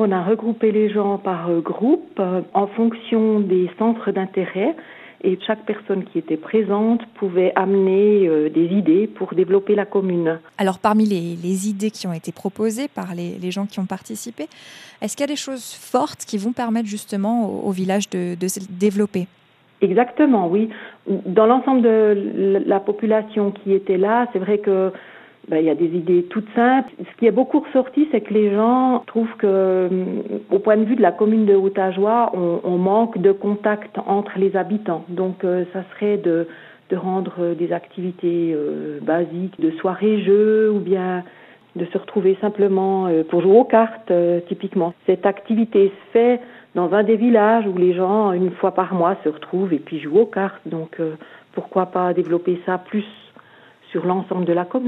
on a regroupé les gens par groupe en fonction des centres d'intérêt. Et chaque personne qui était présente pouvait amener des idées pour développer la commune. Alors parmi les idées qui ont été proposées par les gens qui ont participé, est-ce qu'il y a des choses fortes qui vont permettre justement au village de se développer ? Exactement, oui. Dans l'ensemble de la population qui était là, c'est vrai que il y a des idées toutes simples. Ce qui est beaucoup ressorti, c'est que les gens trouvent que, au point de vue de la commune de Haut-Ajoie, on manque de contact entre les habitants. Donc, ça serait de rendre des activités basiques, de soirées-jeux, ou bien de se retrouver simplement pour jouer aux cartes, typiquement. Cette activité se fait dans un des villages où les gens, une fois par mois, se retrouvent et puis jouent aux cartes. Donc, pourquoi pas développer ça plus sur l'ensemble de la commune ?